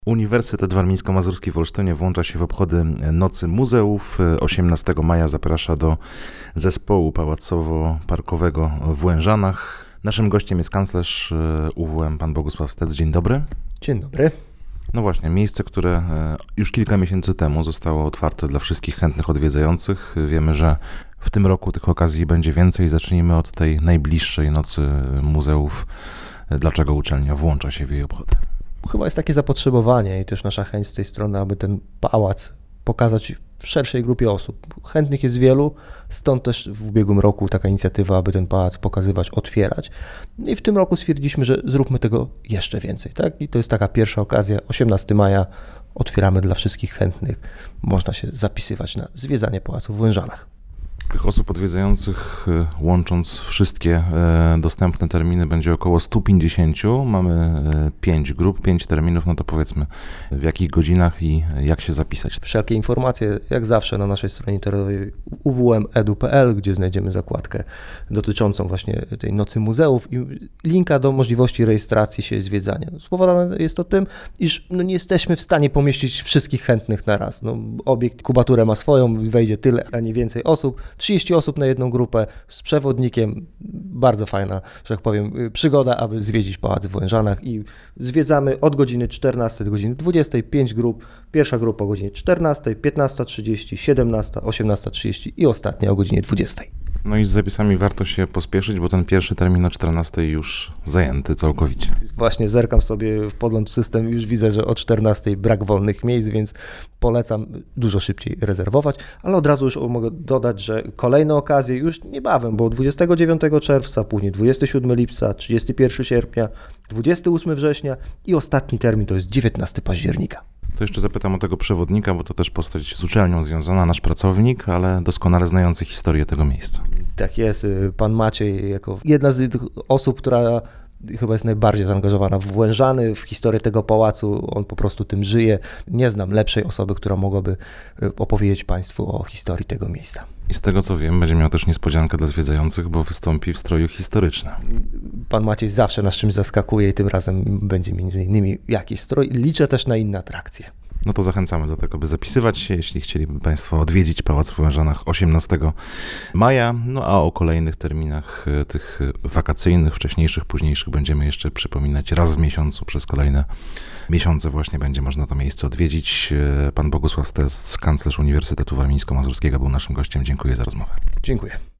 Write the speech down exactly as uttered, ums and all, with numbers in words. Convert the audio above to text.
Uniwersytet Warmińsko-Mazurski w Olsztynie włącza się w obchody Nocy Muzeów. osiemnastego maja zaprasza do zespołu pałacowo-parkowego w Łężanach. Naszym gościem jest kanclerz U W M, pan Bogusław Stec. Dzień dobry. Dzień dobry. No właśnie, miejsce, które już kilka miesięcy temu zostało otwarte dla wszystkich chętnych odwiedzających. Wiemy, że w tym roku tych okazji będzie więcej. Zacznijmy od tej najbliższej Nocy Muzeów. Dlaczego uczelnia włącza się w jej obchody? Chyba jest takie zapotrzebowanie i też nasza chęć z tej strony, aby ten pałac pokazać w szerszej grupie osób. Chętnych jest wielu, stąd też w ubiegłym roku taka inicjatywa, aby ten pałac pokazywać, otwierać. I w tym roku stwierdziliśmy, że zróbmy tego jeszcze więcej. Tak? I to jest taka pierwsza okazja, osiemnastego maja otwieramy dla wszystkich chętnych. Można się zapisywać na zwiedzanie pałacu w Łężanach. Tych osób odwiedzających, łącząc wszystkie dostępne terminy, będzie około sto pięćdziesiąt. Mamy pięć grup, pięć terminów, no to powiedzmy w jakich godzinach i jak się zapisać. Wszelkie informacje, jak zawsze, na naszej stronie internetowej u w m kropka e d u kropka p l, gdzie znajdziemy zakładkę dotyczącą właśnie tej Nocy Muzeów i linka do możliwości rejestracji się i zwiedzania. Spowodowane jest to tym, iż no nie jesteśmy w stanie pomieścić wszystkich chętnych na raz. No, obiekt, kubaturę ma swoją, wejdzie tyle, a nie więcej osób. trzydzieści osób na jedną grupę z przewodnikiem. Bardzo fajna, że tak powiem, przygoda, aby zwiedzić pałac w Łężanach i zwiedzamy od godziny czternastej do godziny dwudziestej, pięć grup. Pierwsza grupa o godzinie czternastej, piętnasta trzydzieści, siedemnasta, osiemnasta trzydzieści i ostatnia o godzinie dwudziestej. No i z zapisami warto się pospieszyć, bo ten pierwszy termin o czternastej już zajęty całkowicie. Właśnie zerkam sobie w podgląd w system i już widzę, że o czternastej brak wolnych miejsc, więc polecam dużo szybciej rezerwować, ale od razu już mogę dodać, że kolejne okazje już niebawem, bo dwudziestego dziewiątego czerwca, później dwudziestego siódmego lipca, trzydziestego pierwszego sierpnia, dwudziestego ósmego września i ostatni termin to jest dziewiętnastego października. To jeszcze zapytam o tego przewodnika, bo to też postać z uczelnią związana, nasz pracownik, ale doskonale znający historię tego miejsca. Tak jest. Pan Maciej jako jedna z tych osób, która chyba jest najbardziej zaangażowana w Łężany, w historię tego pałacu. On po prostu tym żyje. Nie znam lepszej osoby, która mogłaby opowiedzieć Państwu o historii tego miejsca. I z tego co wiem, będzie miał też niespodziankę dla zwiedzających, bo wystąpi w stroju historycznym. Pan Maciej zawsze nas czymś zaskakuje i tym razem będzie między innymi jakiś strój. Liczę też na inne atrakcje. No to zachęcamy do tego, by zapisywać się, jeśli chcieliby Państwo odwiedzić Pałac w Łężanach osiemnastego maja. No a o kolejnych terminach tych wakacyjnych, wcześniejszych, późniejszych będziemy jeszcze przypominać raz w miesiącu. Przez kolejne miesiące właśnie będzie można to miejsce odwiedzić. Pan Bogusław Stec, kanclerz Uniwersytetu Warmińsko-Mazurskiego, był naszym gościem. Dziękuję za rozmowę. Dziękuję.